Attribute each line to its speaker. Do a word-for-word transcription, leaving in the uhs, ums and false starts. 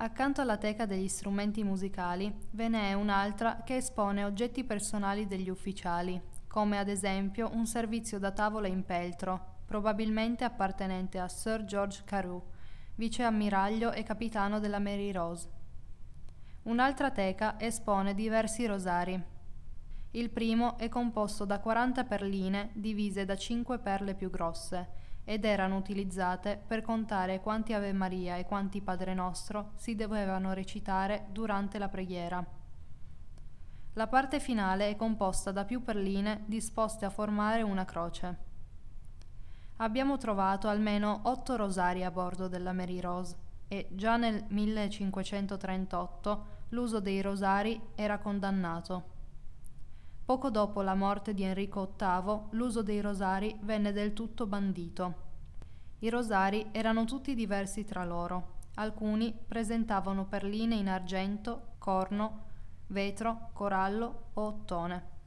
Speaker 1: Accanto alla teca degli strumenti musicali ve ne è un'altra che espone oggetti personali degli ufficiali, come ad esempio un servizio da tavola in peltro, probabilmente appartenente a Sir George Carew, viceammiraglio e capitano della Mary Rose. Un'altra teca espone diversi rosari. Il primo è composto da quaranta perline divise da cinque perle più grosse ed erano utilizzate per contare quanti Ave Maria e quanti Padre Nostro si dovevano recitare durante la preghiera. La parte finale è composta da più perline disposte a formare una croce. Abbiamo trovato almeno otto rosari a bordo della Mary Rose e già nel millecinquecentotrentotto l'uso dei rosari era condannato. Poco dopo la morte di Enrico ottavo, l'uso dei rosari venne del tutto bandito. I rosari erano tutti diversi tra loro. Alcuni presentavano perline in argento, corno, vetro, corallo o ottone.